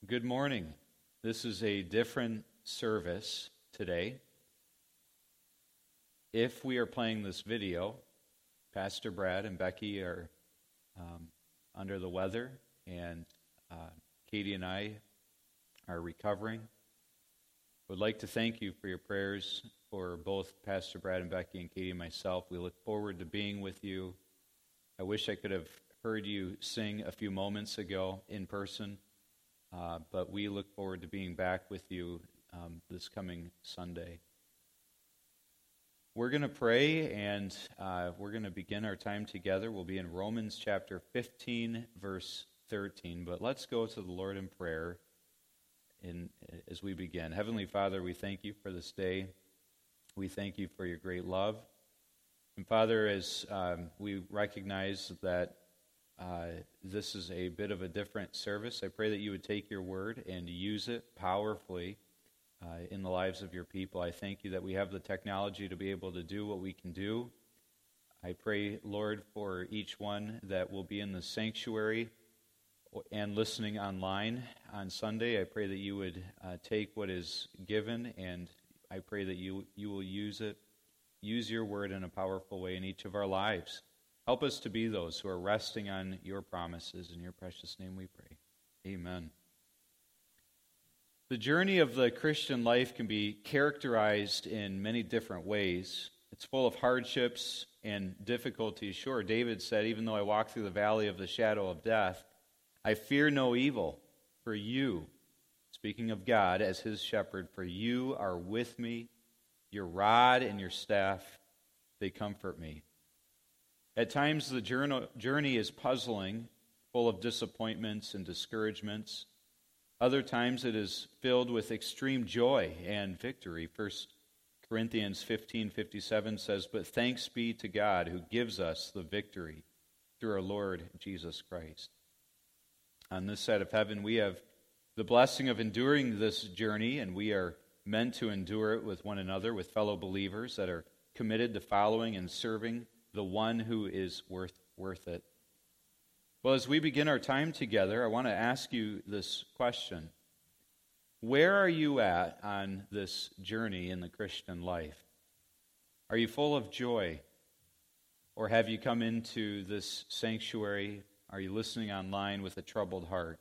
Good morning. This is a different service today. If we are playing this video, Pastor Brad and Becky are under the weather, and Katie and I are recovering. I would like to thank you for your prayers for both Pastor Brad and Becky and Katie and myself. We look forward to being with you. I wish I could have heard you sing a few moments ago in person. But we look forward to being back with you this coming Sunday. We're going to pray, and we're going to begin our time together. We'll be in Romans chapter 15, verse 13. But let's go to the Lord in prayer as we begin. Heavenly Father, we thank you for this day. We thank you for your great love. And Father, as we recognize that this is a bit of a different service, I pray that you would take your word and use it powerfully in the lives of your people. I thank you that we have the technology to be able to do what we can do. I pray, Lord, for each one that will be in the sanctuary and listening online on Sunday. I pray that you would take what is given, and I pray that you will use your word in a powerful way in each of our lives. Help us to be those who are resting on your promises. In your precious name we pray. Amen. The journey of the Christian life can be characterized in many different ways. It's full of hardships and difficulties. Sure, David said, even though I walk through the valley of the shadow of death, I fear no evil, for you, speaking of God as his shepherd, for you are with me, your rod and your staff, they comfort me. At times, the journey is puzzling, full of disappointments and discouragements. Other times, it is filled with extreme joy and victory. 1 Corinthians 15:57 says, "But thanks be to God who gives us the victory through our Lord Jesus Christ." On this side of heaven, we have the blessing of enduring this journey, and we are meant to endure it with one another, with fellow believers that are committed to following and serving the one who is worth it. Well, as we begin our time together, I want to ask you this question. Where are you at on this journey in the Christian life? Are you full of joy? Or have you come into this sanctuary? Are you listening online with a troubled heart?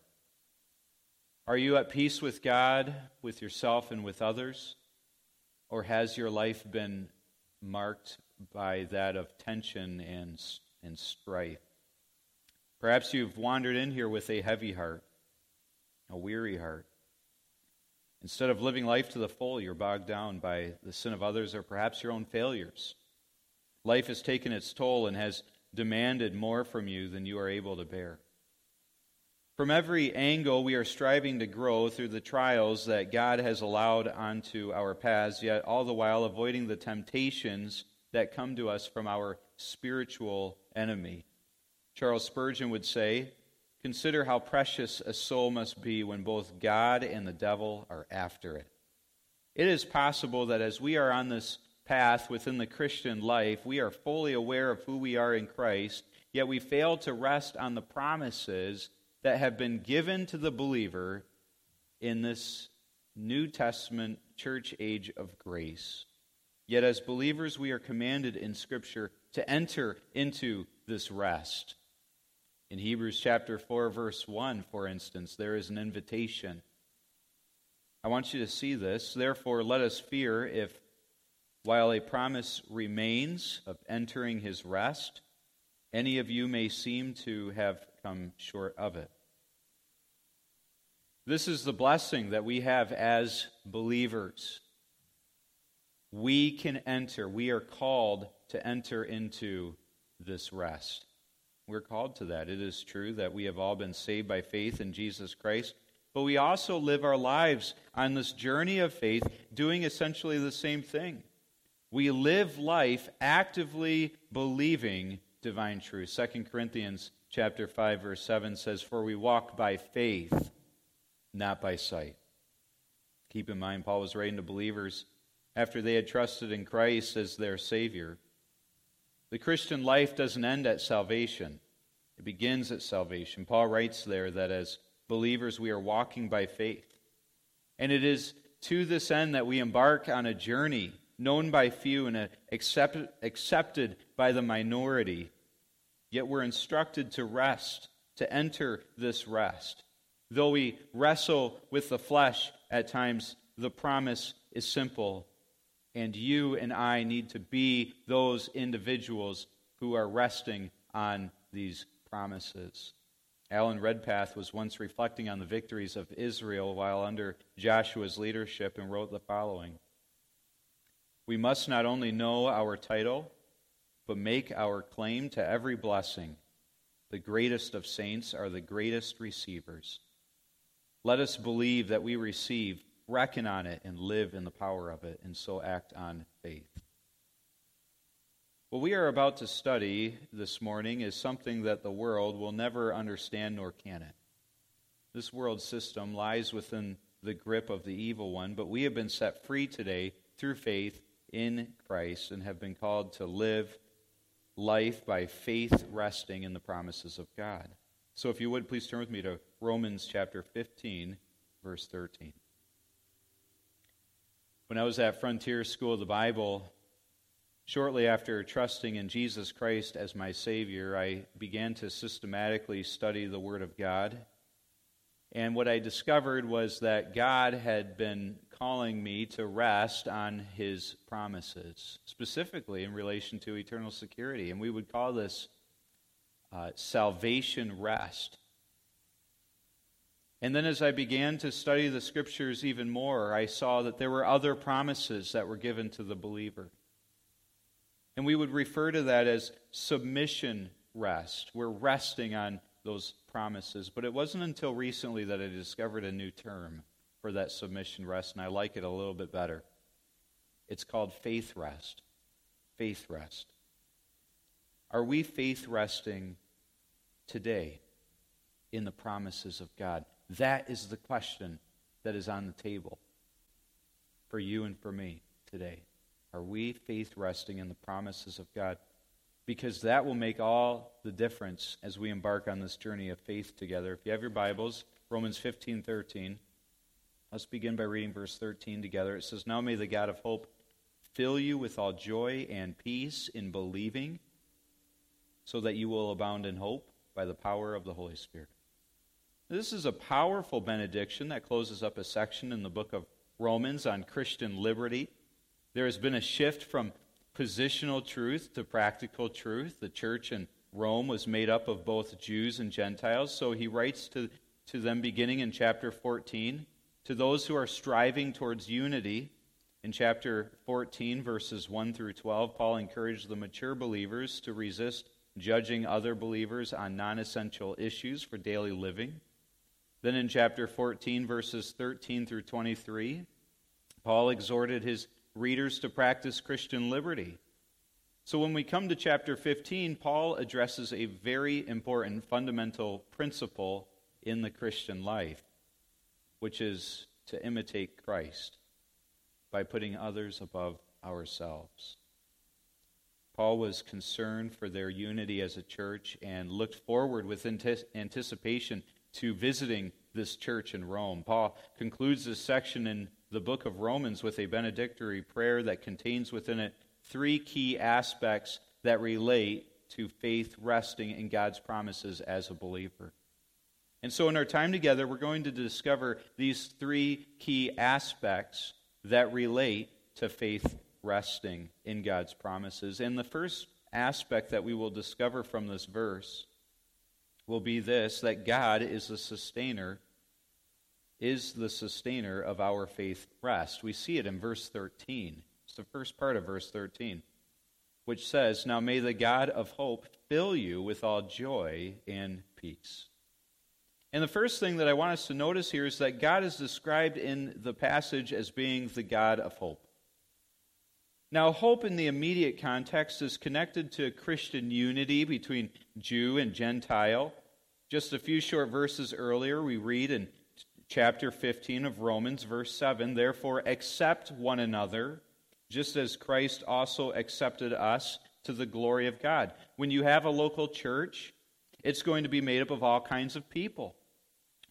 Are you at peace with God, with yourself, and with others? Or has your life been marked by that of tension and strife? Perhaps you've wandered in here with a heavy heart, a weary heart. Instead of living life to the full, you're bogged down by the sin of others or perhaps your own failures. Life has taken its toll and has demanded more from you than you are able to bear. From every angle, we are striving to grow through the trials that God has allowed onto our paths, yet all the while avoiding the temptations that come to us from our spiritual enemy. Charles Spurgeon would say, "Consider how precious a soul must be when both God and the devil are after it." It is possible that as we are on this path within the Christian life, we are fully aware of who we are in Christ, yet we fail to rest on the promises that have been given to the believer in this New Testament church age of grace. Yet as believers, we are commanded in Scripture to enter into this rest. In Hebrews chapter 4, verse 1, for instance, there is an invitation. I want you to see this. "Therefore, let us fear if, while a promise remains of entering his rest, any of you may seem to have come short of it." This is the blessing that we have as believers. We can enter. We are called to enter into this rest. We're called to that. It is true that we have all been saved by faith in Jesus Christ, but we also live our lives on this journey of faith doing essentially the same thing. We live life actively believing divine truth. 2 Corinthians chapter 5, verse 7 says, "For we walk by faith, not by sight." Keep in mind, Paul was writing to believers after they had trusted in Christ as their Savior. The Christian life doesn't end at salvation. It begins at salvation. Paul writes there that as believers, we are walking by faith. And it is to this end that we embark on a journey known by few and accepted by the minority. Yet we're instructed to rest, to enter this rest. Though we wrestle with the flesh at times, the promise is simple. And you and I need to be those individuals who are resting on these promises. Alan Redpath was once reflecting on the victories of Israel while under Joshua's leadership and wrote the following: "We must not only know our title, but make our claim to every blessing. The greatest of saints are the greatest receivers. Let us believe that we receive, reckon on it, and live in the power of it, and so act on faith." What we are about to study this morning is something that the world will never understand, nor can it. This world system lies within the grip of the evil one, but we have been set free today through faith in Christ and have been called to live life by faith, resting in the promises of God. So if you would, please turn with me to Romans chapter 15, verse 13. When I was at Frontier School of the Bible, shortly after trusting in Jesus Christ as my Savior, I began to systematically study the Word of God. And what I discovered was that God had been calling me to rest on His promises, specifically in relation to eternal security. And we would call this salvation rest. And then as I began to study the Scriptures even more, I saw that there were other promises that were given to the believer. And we would refer to that as submission rest. We're resting on those promises. But it wasn't until recently that I discovered a new term for that submission rest, and I like it a little bit better. It's called faith rest. Faith rest. Are we faith resting today in the promises of God? That is the question that is on the table for you and for me today. Are we faith resting in the promises of God? Because that will make all the difference as we embark on this journey of faith together. If you have your Bibles, Romans 15:13. Let's begin by reading verse 13 together. It says, "Now may the God of hope fill you with all joy and peace in believing, so that you will abound in hope by the power of the Holy Spirit." This is a powerful benediction that closes up a section in the book of Romans on Christian liberty. There has been a shift from positional truth to practical truth. The church in Rome was made up of both Jews and Gentiles, so he writes to them beginning in chapter 14, to those who are striving towards unity. In chapter 14, verses 1 through 12, Paul encouraged the mature believers to resist judging other believers on non-essential issues for daily living. Then in chapter 14, verses 13 through 23, Paul exhorted his readers to practice Christian liberty. So when we come to chapter 15, Paul addresses a very important fundamental principle in the Christian life, which is to imitate Christ by putting others above ourselves. Paul was concerned for their unity as a church and looked forward with anticipation to visiting this church in Rome. Paul concludes this section in the book of Romans with a benedictory prayer that contains within it three key aspects that relate to faith resting in God's promises as a believer. And so in our time together, we're going to discover these three key aspects that relate to faith resting in God's promises. And the first aspect that we will discover from this verse will be this, that God is the sustainer of our faith rest. We see it in verse 13. It's the first part of verse 13, which says, "Now may the God of hope fill you with all joy and peace." And the first thing that I want us to notice here is that God is described in the passage as being the God of hope. Now, hope in the immediate context is connected to Christian unity between Jew and Gentile. Just a few short verses earlier, we read in chapter 15 of Romans, verse 7, "Therefore accept one another, just as Christ also accepted us to the glory of God." When you have a local church, it's going to be made up of all kinds of people.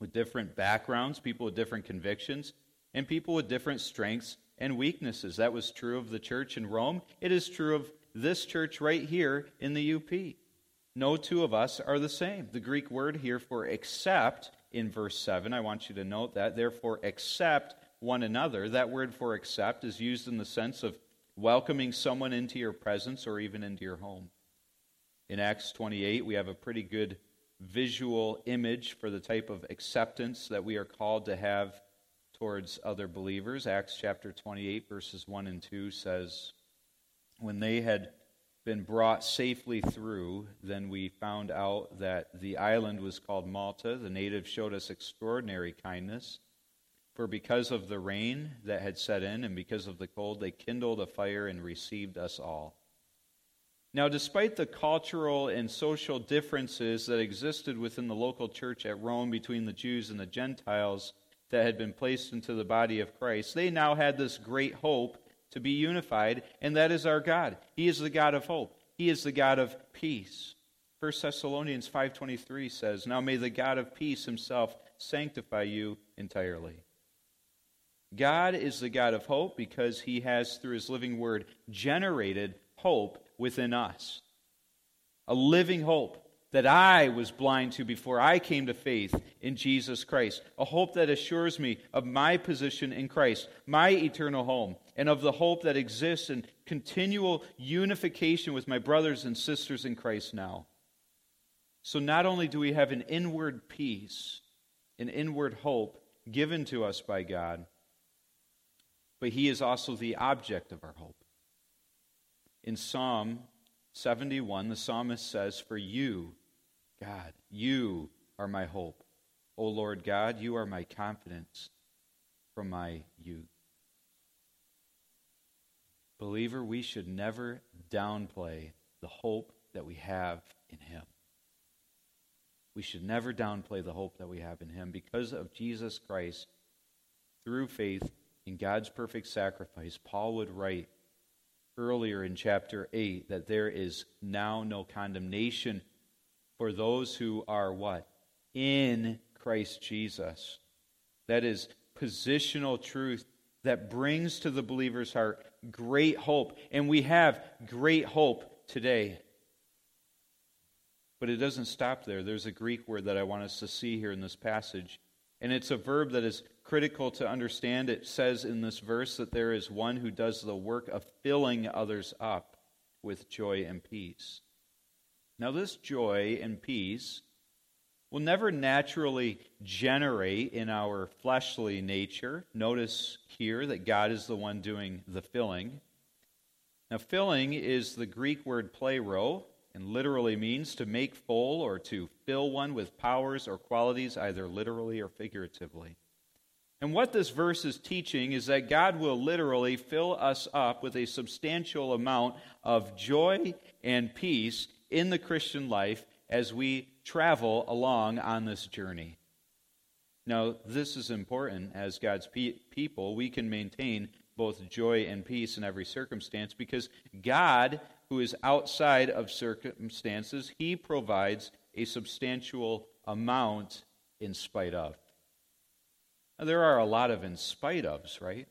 with different backgrounds, people with different convictions, and people with different strengths and weaknesses. That was true of the church in Rome. It is true of this church right here in the UP. No two of us are the same. The Greek word here for accept in verse 7, I want you to note that, therefore accept one another. That word for accept is used in the sense of welcoming someone into your presence or even into your home. In Acts 28, we have a pretty good visual image for the type of acceptance that we are called to have towards other believers. Acts chapter 28, verses 1 and 2 says, when they had been brought safely through, then we found out that the island was called Malta. The natives showed us extraordinary kindness, for because of the rain that had set in and because of the cold, they kindled a fire and received us all. Now, despite the cultural and social differences that existed within the local church at Rome between the Jews and the Gentiles that had been placed into the body of Christ, they now had this great hope to be unified, and that is our God. He is the God of hope. He is the God of peace. 1 Thessalonians 5:23 says, now may the God of peace himself sanctify you entirely. God is the God of hope because he has, through his living word, generated hope within us. A living hope that I was blind to before I came to faith in Jesus Christ. A hope that assures me of my position in Christ, my eternal home, and of the hope that exists in continual unification with my brothers and sisters in Christ now. So not only do we have an inward peace, an inward hope given to us by God, but he is also the object of our hope. In Psalm 71, the psalmist says, for you, God, you are my hope. O Lord God, you are my confidence from my youth. Believer, we should never downplay the hope that we have in him. We should never downplay the hope that we have in him. Because of Jesus Christ, through faith in God's perfect sacrifice, Paul would write earlier in chapter 8 that there is now no condemnation for those who are what? In Christ Jesus. That is positional truth that brings to the believer's heart great hope. And we have great hope today. But it doesn't stop there. There's a Greek word that I want us to see here in this passage. And it's a verb that is critical to understand. It says in this verse that there is one who does the work of filling others up with joy and peace. Now, this joy and peace will never naturally generate in our fleshly nature. Notice here that God is the one doing the filling. Now, filling is the Greek word plero, and literally means to make full or to fill one with powers or qualities, either literally or figuratively. And what this verse is teaching is that God will literally fill us up with a substantial amount of joy and peace in the Christian life as we travel along on this journey. Now, this is important. As God's people, we can maintain both joy and peace in every circumstance because God, who is outside of circumstances, he provides a substantial amount in spite of. Now, there are a lot of in spite ofs, right?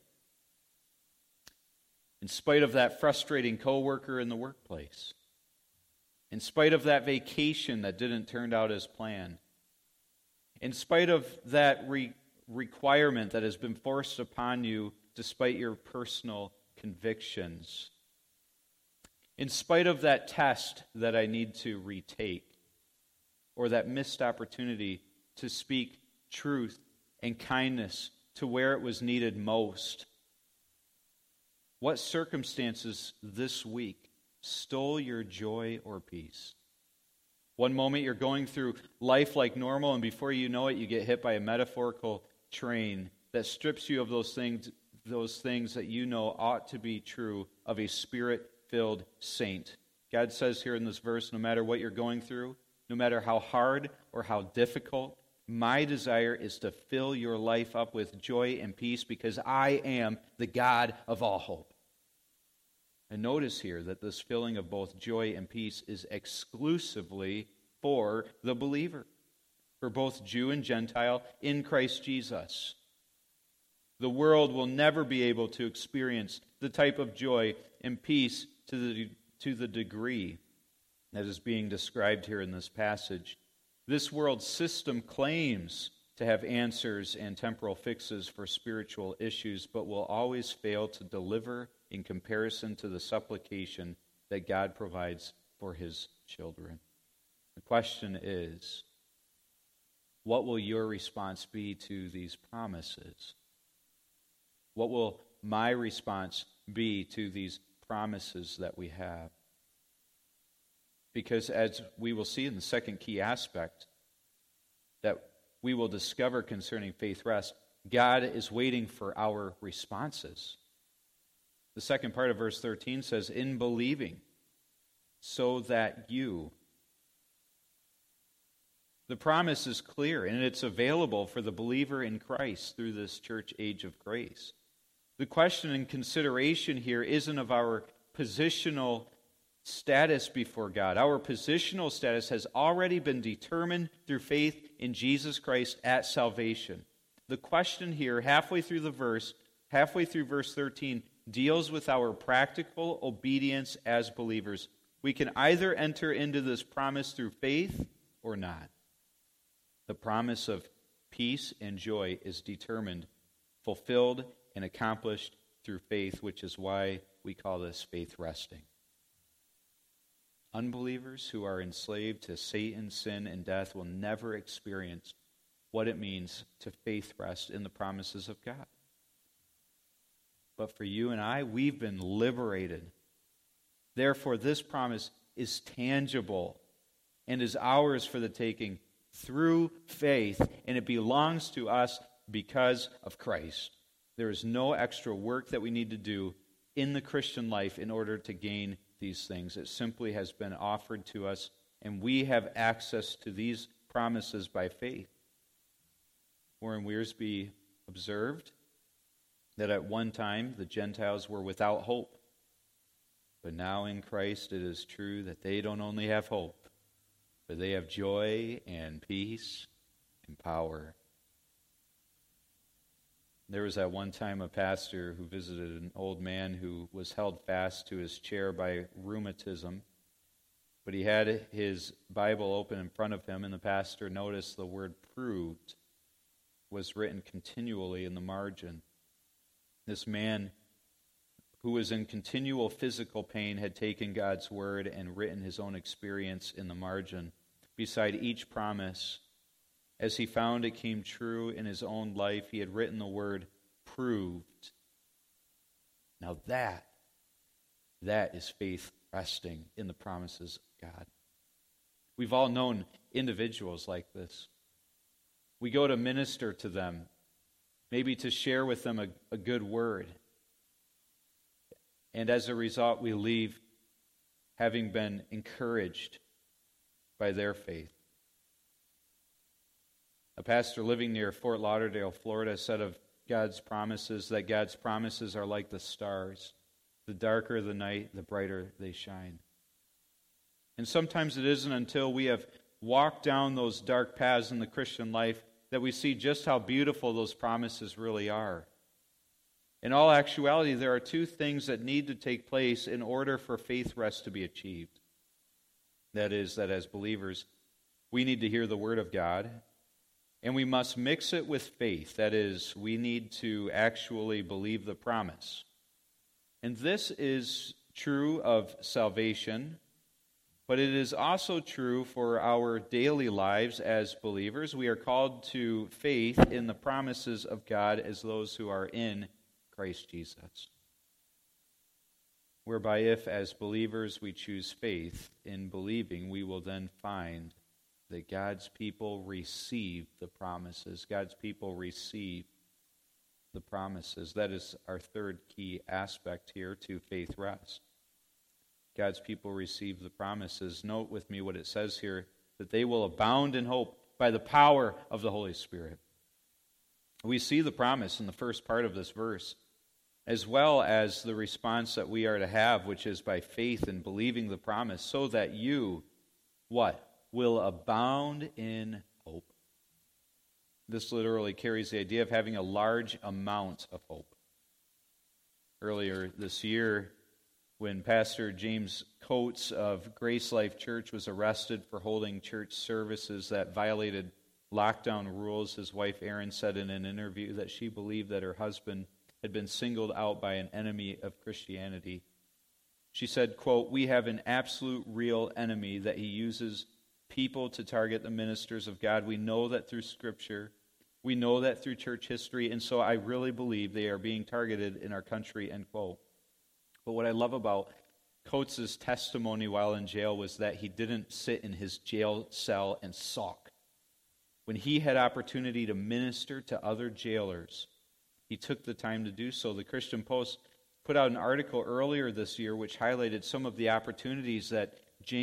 In spite of that frustrating coworker in the workplace. In spite of that vacation that didn't turn out as planned. In spite of that requirement that has been forced upon you despite your personal convictions. In spite of that test that I need to retake, or that missed opportunity to speak truth and kindness to where it was needed most. What circumstances this week stole your joy or peace? One moment you're going through life like normal, and before you know it, you get hit by a metaphorical train that strips you of those things that you know ought to be true of a Spirit-filled saint. God says here in this verse, no matter what you're going through, no matter how hard or how difficult, my desire is to fill your life up with joy and peace because I am the God of all hope. And notice here that this filling of both joy and peace is exclusively for the believer. for both Jew and Gentile in Christ Jesus. The world will never be able to experience the type of joy and peace to the degree that is being described here in this passage. This world system claims to have answers and temporal fixes for spiritual issues, but will always fail to deliver in comparison to the supplication that God provides for his children. The question is, what will your response be to these promises? What will my response be to these promises that we have? Because as we will see in the second key aspect that we will discover concerning faith rest, God is waiting for our responses. The second part of verse 13 says, in believing, so that you. The promise is clear, and it's available for the believer in Christ through this church age of grace. The question and consideration here isn't of our positional status before God. Our positional status has already been determined through faith in Jesus Christ at salvation. The question here, halfway through verse 13, deals with our practical obedience as believers. We can either enter into this promise through faith or not. The promise of peace and joy is determined, fulfilled, and accomplished through faith, which is why we call this faith resting. Unbelievers who are enslaved to Satan, sin, and death will never experience what it means to faith rest in the promises of God. But for you and I, we've been liberated. Therefore, this promise is tangible and is ours for the taking through faith, and it belongs to us because of Christ. There is no extra work that we need to do in the Christian life in order to gain these things. It simply has been offered to us, and we have access to these promises by faith. Warren Wiersbe observed that at one time the Gentiles were without hope, but now in Christ it is true that they don't only have hope, but they have joy and peace and power. There was at one time a pastor who visited an old man who was held fast to his chair by rheumatism, but he had his Bible open in front of him, and the pastor noticed the word proved was written continually in the margin. This man, who was in continual physical pain, had taken God's word and written his own experience in the margin beside each promise. As he found it came true in his own life, he had written the word proved. Now that is faith resting in the promises of God. We've all known individuals like this. We go to minister to them, maybe to share with them a good word. And as a result, we leave having been encouraged by their faith. A pastor living near Fort Lauderdale, Florida, said of God's promises that God's promises are like the stars. The darker the night, the brighter they shine. And sometimes it isn't until we have walked down those dark paths in the Christian life that we see just how beautiful those promises really are. In all actuality, there are two things that need to take place in order for faith rest to be achieved. That is, that as believers, we need to hear the Word of God, and we must mix it with faith. That is, we need to actually believe the promise. And this is true of salvation, but it is also true for our daily lives as believers. We are called to faith in the promises of God as those who are in Christ Jesus. Whereby if, as believers, we choose faith in believing, we will then find that God's people receive the promises. God's people receive the promises. That is our third key aspect here to faith rest. God's people receive the promises. Note with me what it says here, that they will abound in hope by the power of the Holy Spirit. We see the promise in the first part of this verse, as well as the response that we are to have, which is by faith and believing the promise, so that you, what? Will abound in hope. This literally carries the idea of having a large amount of hope. Earlier this year, when Pastor James Coates of Grace Life Church was arrested for holding church services that violated lockdown rules, his wife Erin said in an interview that she believed that her husband had been singled out by an enemy of Christianity. She said, quote, "We have an absolute real enemy that he uses people to target the ministers of God. We know that through Scripture. We know that through church history, and so I really believe they are being targeted in our country," end quote. But what I love about Coates' testimony while in jail was that he didn't sit in his jail cell and sulk. When he had opportunity to minister to other jailers, he took the time to do so. The Christian Post put out an article earlier this year which highlighted some of the opportunities that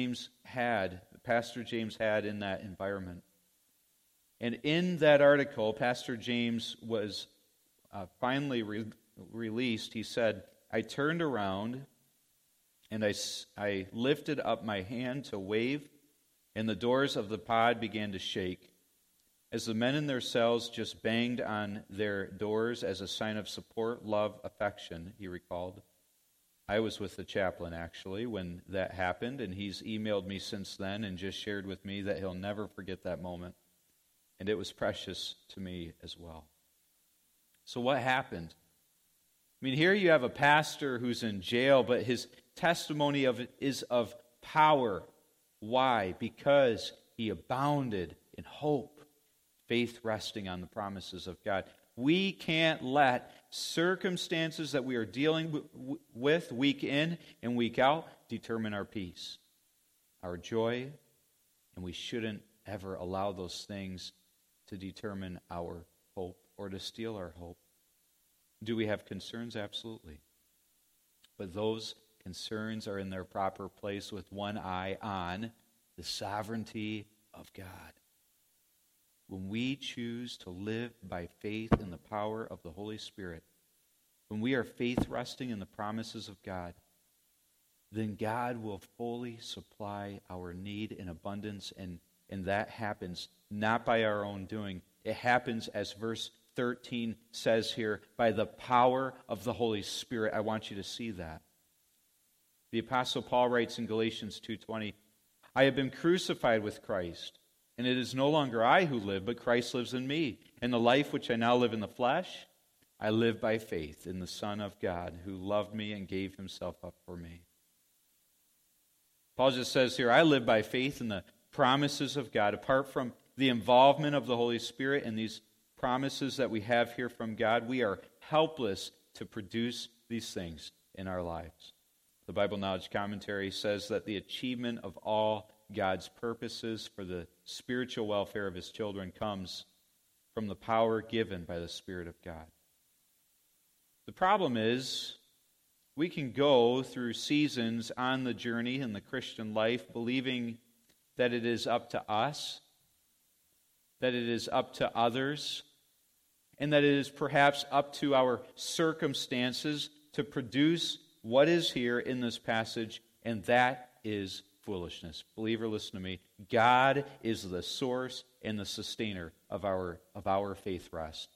Pastor James had in that environment. And in that article, Pastor James was finally released. He said, "I turned around and I lifted up my hand to wave, and the doors of the pod began to shake. As the men in their cells just banged on their doors as a sign of support, love, affection," he recalled. I was with the chaplain, actually, when that happened, and he's emailed me since then and just shared with me that he'll never forget that moment. And it was precious to me as well. So what happened? I mean, here you have a pastor who's in jail, but his testimony is of power. Why? Because he abounded in hope, faith resting on the promises of God. We can't let circumstances that we are dealing with week in and week out determine our peace, our joy, and we shouldn't ever allow those things to determine our hope or to steal our hope. Do we have concerns? Absolutely. But those concerns are in their proper place with one eye on the sovereignty of God. When we choose to live by faith in the power of the Holy Spirit, when we are faith resting in the promises of God, then God will fully supply our need in abundance, and that happens not by our own doing. It happens, as verse 13 says here, by the power of the Holy Spirit. I want you to see that. The Apostle Paul writes in Galatians 2:20, "I have been crucified with Christ, and it is no longer I who live, but Christ lives in me. And the life which I now live in the flesh, I live by faith in the Son of God, who loved me and gave himself up for me." Paul just says here, I live by faith in the promises of God. Apart from the involvement of the Holy Spirit and these promises that we have here from God, we are helpless to produce these things in our lives. The Bible Knowledge Commentary says that the achievement of all God's purposes for the spiritual welfare of his children comes from the power given by the Spirit of God. The problem is, we can go through seasons on the journey in the Christian life believing that it is up to us, that it is up to others, and that it is perhaps up to our circumstances to produce what is here in this passage, and that is foolishness. Believer, listen to me. God is the source and the sustainer of our faith rest.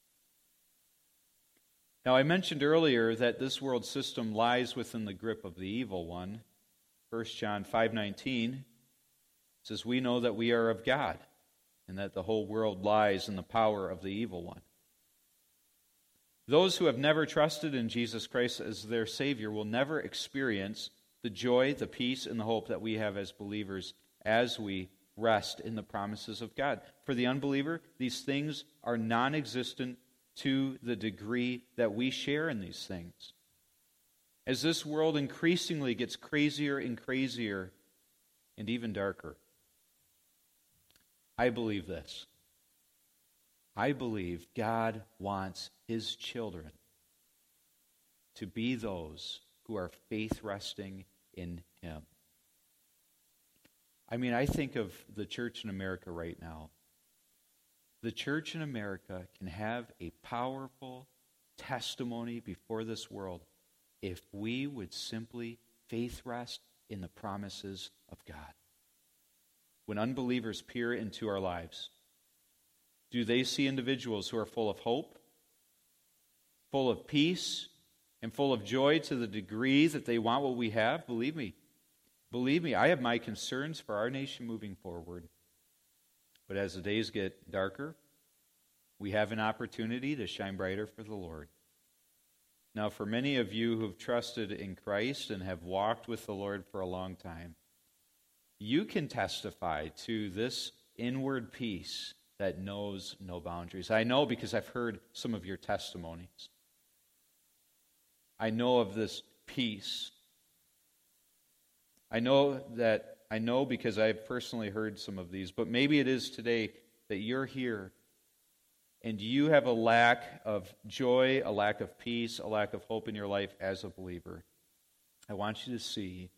Now, I mentioned earlier that this world system lies within the grip of the evil one. 1 John 5:19 says, "We know that we are of God, and that the whole world lies in the power of the evil one." Those who have never trusted in Jesus Christ as their Savior will never experience the joy, the peace, and the hope that we have as believers as we rest in the promises of God. For the unbeliever, these things are non-existent to the degree that we share in these things. As this world increasingly gets crazier and crazier and even darker, I believe this. I believe God wants his children to be those who are faith resting in him. I mean, I think of the church in America right now. The church in America can have a powerful testimony before this world if we would simply faith rest in the promises of God. When unbelievers peer into our lives, Do they see individuals who are full of hope, full of peace, and full of joy to the degree that they want what we have? Believe me, I have my concerns for our nation moving forward. But as the days get darker, we have an opportunity to shine brighter for the Lord. Now, for many of you who have trusted in Christ and have walked with the Lord for a long time, you can testify to this inward peace that knows no boundaries. I know because I've heard some of your testimonies. I know of this peace. I know because I've personally heard some of these, but maybe it is today that you're here and you have a lack of joy, a lack of peace, a lack of hope in your life as a believer. I want you to see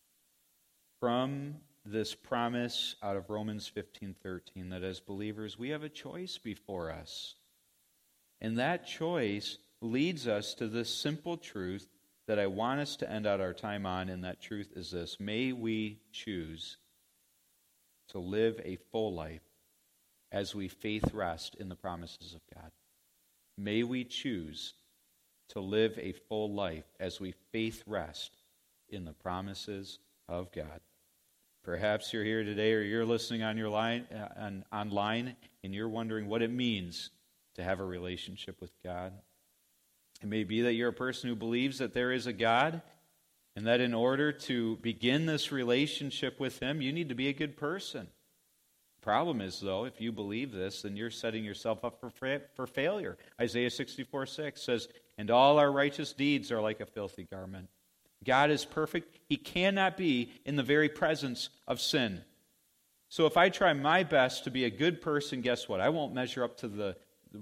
from this promise out of Romans 15:13 that as believers we have a choice before us. And that choice leads us to this simple truth that I want us to end out our time on, and that truth is this: may we choose to live a full life as we faith rest in the promises of God. May we choose to live a full life as we faith rest in the promises of God. Perhaps you're here today or you're listening on your online and you're wondering what it means to have a relationship with God. It may be that you're a person who believes that there is a God and that in order to begin this relationship with Him, you need to be a good person. The problem is, though, if you believe this, then you're setting yourself up for failure. Isaiah 64:6 says, "And all our righteous deeds are like a filthy garment." God is perfect. He cannot be in the very presence of sin. So if I try my best to be a good person, guess what? I won't measure up to the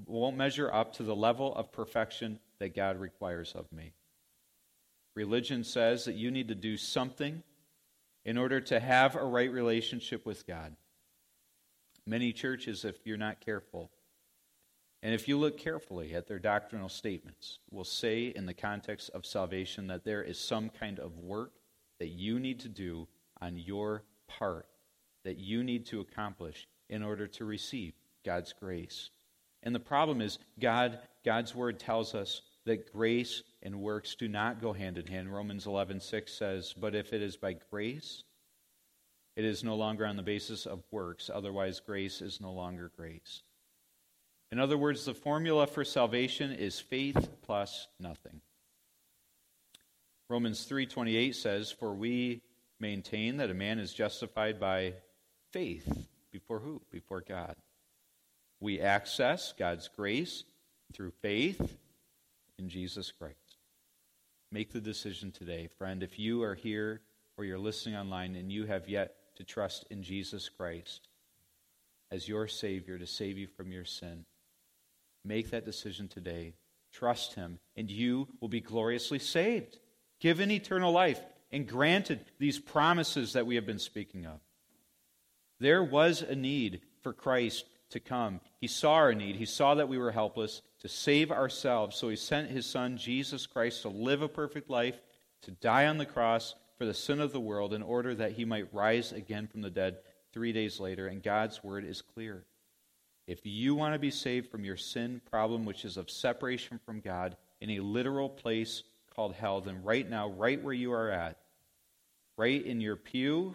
level of perfection that God requires of me. Religion says that you need to do something in order to have a right relationship with God. Many churches, if you're not careful, and if you look carefully at their doctrinal statements, will say in the context of salvation that there is some kind of work that you need to do on your part, that you need to accomplish in order to receive God's grace. And the problem is, God's Word tells us that grace and works do not go hand in hand. Romans 11:6 says, "But if it is by grace, it is no longer on the basis of works, otherwise grace is no longer grace." In other words, the formula for salvation is faith plus nothing. Romans 3:28 says, "For we maintain that a man is justified by faith." Before who? Before God. We access God's grace through faith in Jesus Christ. Make the decision today, friend. If you are here or you're listening online and you have yet to trust in Jesus Christ as your Savior to save you from your sin, make that decision today. Trust Him, and you will be gloriously saved, given eternal life, and granted these promises that we have been speaking of. There was a need for Christ to come. He saw our need. He saw that we were helpless to save ourselves, so He sent His Son, Jesus Christ, to live a perfect life, to die on the cross for the sin of the world in order that He might rise again from the dead 3 days later. And God's Word is clear. If you want to be saved from your sin problem, which is of separation from God, in a literal place called hell, then right now, right where you are at, right in your pew,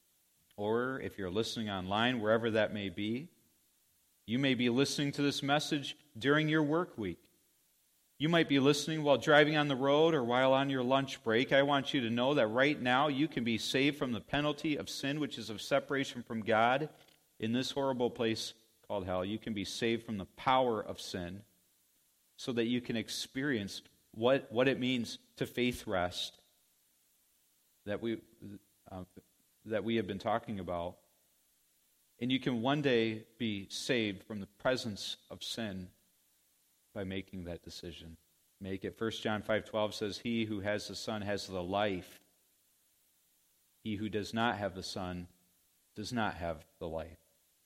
or if you're listening online, wherever that may be, you may be listening to this message during your work week. You might be listening while driving on the road or while on your lunch break. I want you to know that right now you can be saved from the penalty of sin, which is of separation from God, in this horrible place called hell. You can be saved from the power of sin so that you can experience what it means to faith rest that we have been talking about. And you can one day be saved from the presence of sin by making that decision. Make it. 1 John 5:12 says, "He who has the Son has the life. He who does not have the Son does not have the life."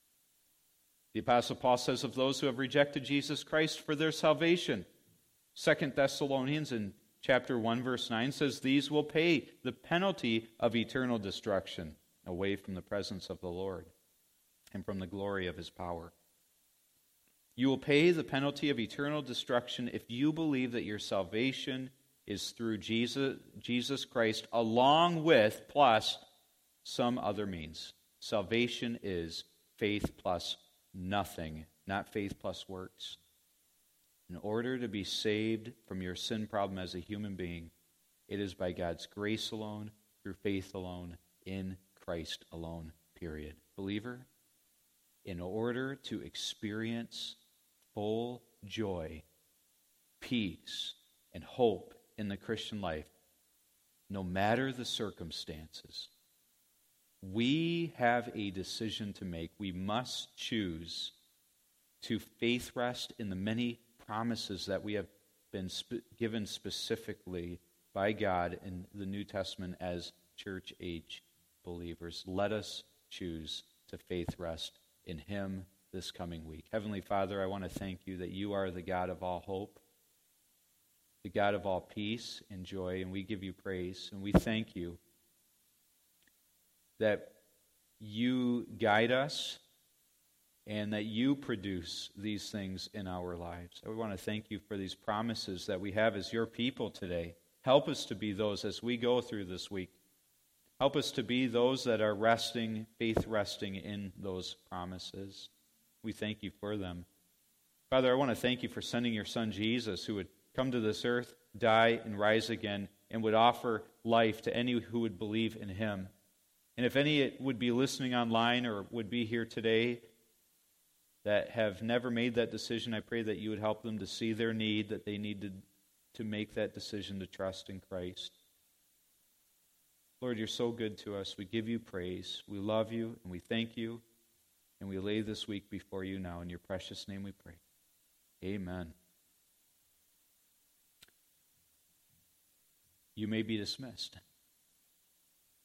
The Apostle Paul says of those who have rejected Jesus Christ for their salvation, 2 Thessalonians in chapter 1, verse 9 says, "These will pay the penalty of eternal destruction away from the presence of the Lord and from the glory of His power." You will pay the penalty of eternal destruction if you believe that your salvation is through Jesus Christ, along with, plus, some other means. Salvation is faith plus nothing, not faith plus works. In order to be saved from your sin problem as a human being, it is by God's grace alone, through faith alone, in Christ alone, period. Believer, in order to experience full joy, peace, and hope in the Christian life, no matter the circumstances, we have a decision to make. We must choose to faith rest in the many promises that we have been given specifically by God in the New Testament as church age believers. Let us choose to faith rest in Him this coming week. Heavenly Father, I want to thank you that you are the God of all hope, the God of all peace and joy, and we give you praise. And we thank you that you guide us and that you produce these things in our lives. I want to thank you for these promises that we have as your people today. Help us to be those as we go through this week. Help us to be those that are resting, faith resting in those promises. We thank you for them. Father, I want to thank you for sending your Son Jesus, who would come to this earth, die, and rise again, and would offer life to any who would believe in him. And if any would be listening online or would be here today that have never made that decision, I pray that you would help them to see their need, that they need to make that decision to trust in Christ. Lord, you're so good to us. We give you praise. We love you, and we thank you. And we lay this week before you now. In your precious name we pray. Amen. You may be dismissed.